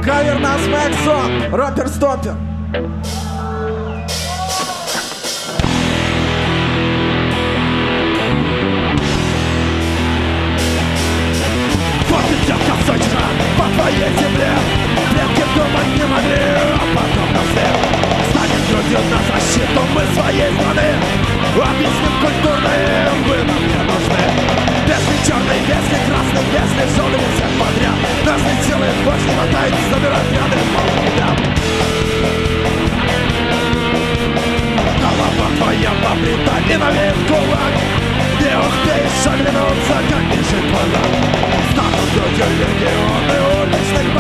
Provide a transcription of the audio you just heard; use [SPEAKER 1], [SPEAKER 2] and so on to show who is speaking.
[SPEAKER 1] Кавер на Смэксон, Ропер Стопер.
[SPEAKER 2] Вот идет косочка по твоей земле. Предки думать не могли, а потом на свет станет грудью на защиту мы своей страны. Объясним культурные, вы нам не нужны. Если черный, если красный, если желтый, всех подряд. Нашей силы больше не хватает, забирать ряды полный ряд. Голова твоя побрита и навеет кулак. Не успеешь оглянуться, как бежит враг. Станут грудью легионы уличных